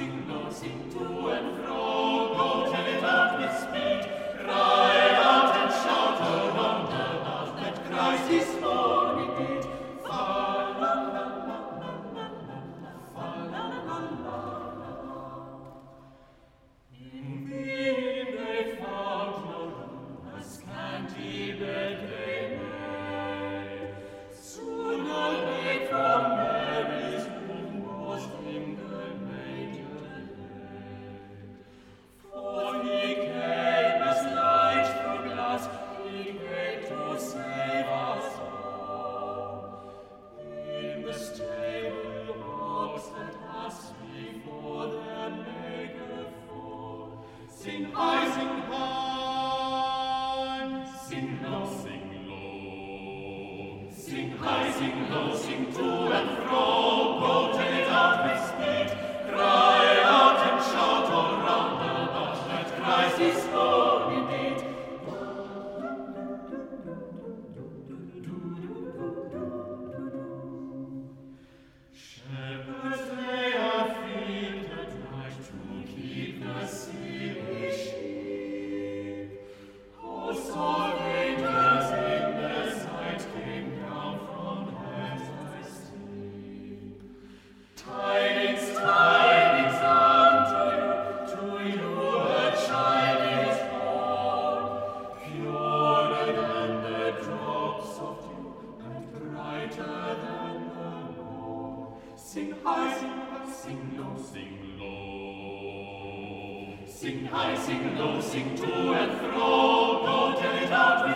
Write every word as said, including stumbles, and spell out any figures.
sing low, sing to and fro, go tell it out with speed, cry out and shout along the earth that Christ is born indeed. Fa la la la la la la, fa la la la la. In thee they found no room, a scanty bed they made. Soon a maid from Mary's womb was in the manger laid. For he came as light through glass, he came to save us all. In the stable oaks that asked before their Maker fall. Sing high, sing high, sing low, sing low. Sing high, sing low, sing to and fro, go tell it out with speed, cry out and shout all round the earth that Christ is born indeed. Shepherds lay a field at night to keep the silly sheep. Oh, so angels in the sight came down from heaven's steep. Tidings, tidings unto you, to you a child is born, purer than the drops of dew, and brighter than the morn. Sing high, sing high, sing low, sing low. Sing high, sing low, sing to and fro, go tell it out with